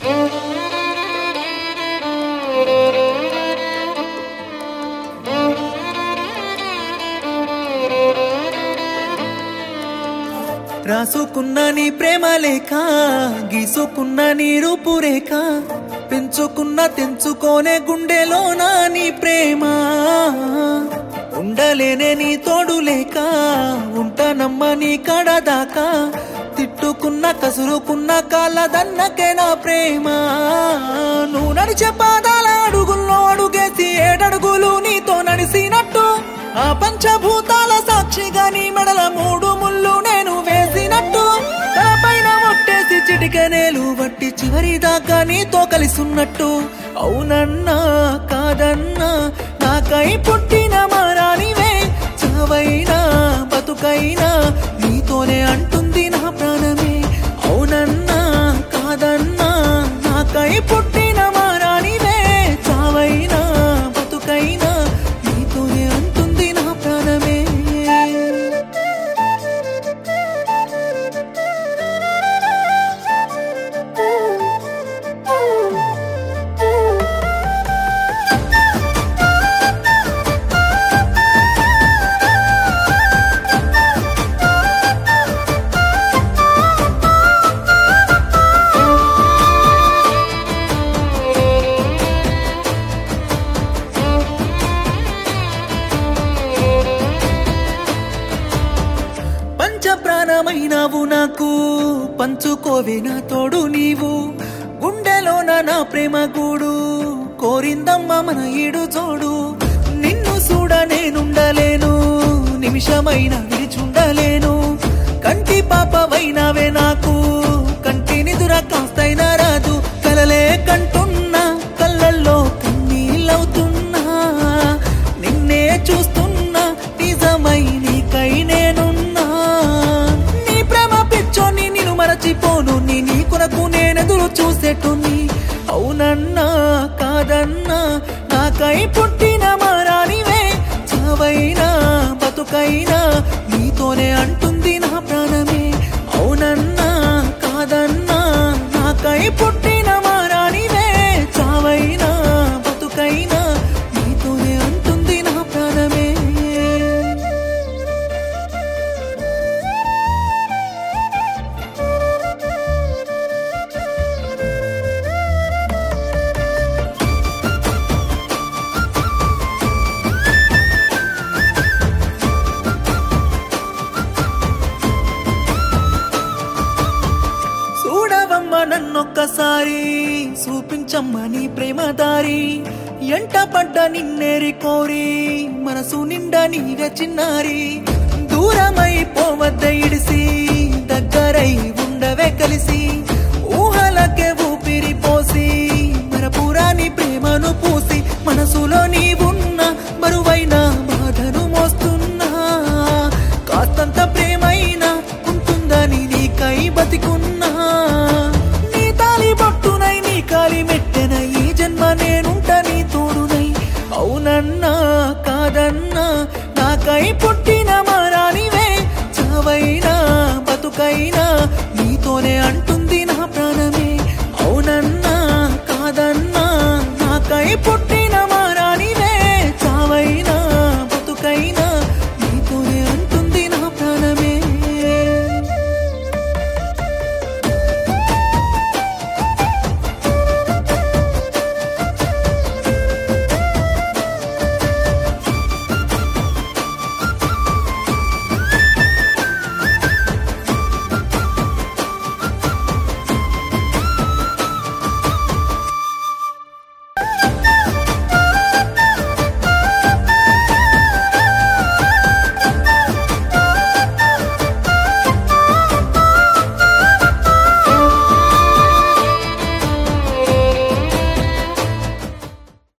రాసుకున్న నీ ప్రేమ లేఖ, గీసుకున్న నీ రూపురేఖ, పెంచుకున్న తెంచుకోనే గుండెలోన నీ ప్రేమ. ఉండలేనే నీ తోడు లేక, ఉంటానమ్మ నీ కడదాకా, తిట్టుకున్న కసురుకున్న కాళ్ళదన్నకే నా ప్రేమ. నువ్వు నడిచే పాదాల అడుగుల్లో అడుగేసి ఏడడుగులు నీతో నడిసినట్టు, ఆ పంచభూతాల సాక్షిగా నీ మెడల 3 ముళ్ళు నేను వేసినట్టు, తలపైన ఒట్టేసి చిటికెనేలు బట్టి చివరి దాకా నీతో కలిసున్నట్టు. అవునన్నా కాదన్నా నాకై పుట్టిన మారానివే, చావైనా బతుకైనా నీతోనే అంటుంది నా ప్రాణమే. అవునన్నా కాదన్నా నాకై పుట్టిన మారానివే, చావైనా బతుకైనా నీతోనే అంటుంది నా ప్రాణమే. ప్రాణమైనావు నాకు, పంచుకోవే నా తోడు నీవు, గుండెలోన నా ప్రేమ గూడు, కోరిందమ్మ మన ఈడు జోడు. నిన్ను చూడ నేనుండలేను, నిమిషమైన విడిచుండలేను, కంటి పాపవైనావే నాకు, కంటి నిదుర కాస్తైనా రాదు. కలలే కంటున్నా కళ్ళల్లో కన్నీళ్ళవుతున్నా, నిన్నే చూస్తున్నా నిజమై నీకై నేనున్నా. నీ ప్రేమ పిచ్చోని నిన్ను మరచిపోను, నీ కొరకు నేనెదురు చూసేటుని. అవునన్నా కాదన్నా నాకై పుట్టిన మారానివే, చావైనా బతుకైనా నీతోనే అంటుంది నా ప్రాణమే. అవునన్నా కాదన్నా నాకై పుట్టిన మారానివే, చావైనా బతుకైనా నీతోనే అంటుంది నా ప్రాణమే. చూడవమ్మ నన్నొక్కసారి, చూపించమ్మ నీ ప్రేమ దారి, ఎంట పడ్డ నిన్నేరి కోరి, మనసు నిండా నీవే చిన్నారి. దూరమై పోవద్ద ఇడిసి, దగ్గరై ఉండవే కలిసి, ఊహలకే ఊపిరి పోసి, మరపురాని ప్రేమను పూసి, మనసులో నీవున్న మరువైన బాధను మోస్తున్నా. కాస్తంత ప్రేమైనా ఉంటుందని నీకై బతికున్నా, నీ తాలి బొట్టునై నీ కాలి మెట్టెనై ఈ జన్మ నేనుంట నీ తోడునై. అవునన్నా కాదన్నా నాకై పుట్టిన మారానివే, చావైనా బతుకైనా నీతోనే అంటుంది నా ప్రాణమే. అవునన్నా కాదన్నా నాకై పుట్టిన